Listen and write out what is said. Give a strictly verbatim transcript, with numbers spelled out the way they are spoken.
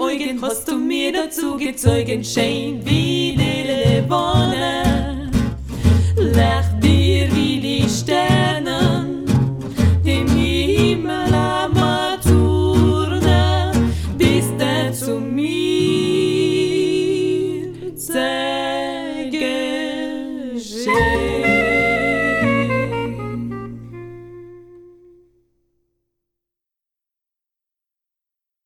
Morgen hast du mir dazu gezogen, schön wie die Lebone. Lech dir wie die Sterne im Himmel am Turne, bist du zu mir sehr geschehen.